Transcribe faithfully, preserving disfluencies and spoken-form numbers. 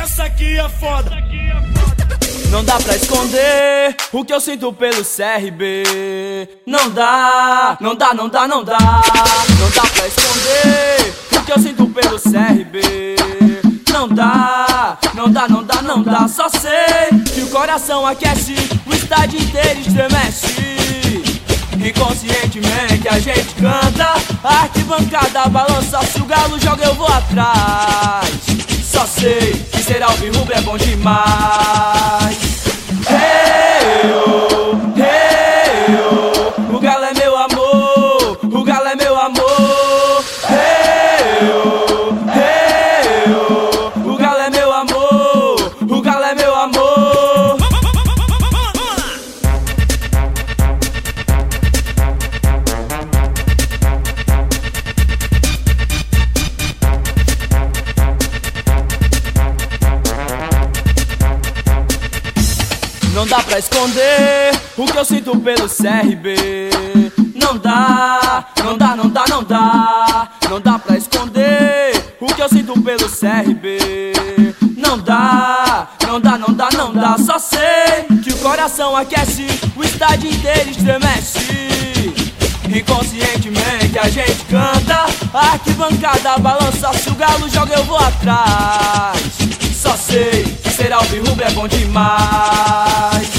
essa aqui é foda. Não dá pra esconder o que eu sinto pelo C R B. Não dá, não dá, não dá, não dá. Não dá pra esconder o que eu sinto pelo C R B. Não dá, não dá, não dá, não dá. Só sei que o coração aquece, o estádio inteiro estremece. Inconscientemente a gente canta, a arquibancada balança, se o galo joga eu vou atrás. Só sei que ser alvirrubro é bom demais. Hey, oh, hey, oh, o galo é meu amor, o galo é meu amor. Hey, oh, hey, oh, o galo é meu amor, o galo é meu amor. Não dá pra esconder o que eu sinto pelo C R B. Não dá, não dá, não dá, não dá. Não dá pra esconder o que eu sinto pelo C R B. Não dá, não dá, não dá, não dá. Só sei que o coração aquece, o estádio inteiro estremece. Inconscientemente a gente canta, a arquibancada balança, se o galo joga eu vou atrás. Só sei que ser alvirrubro é bom demais.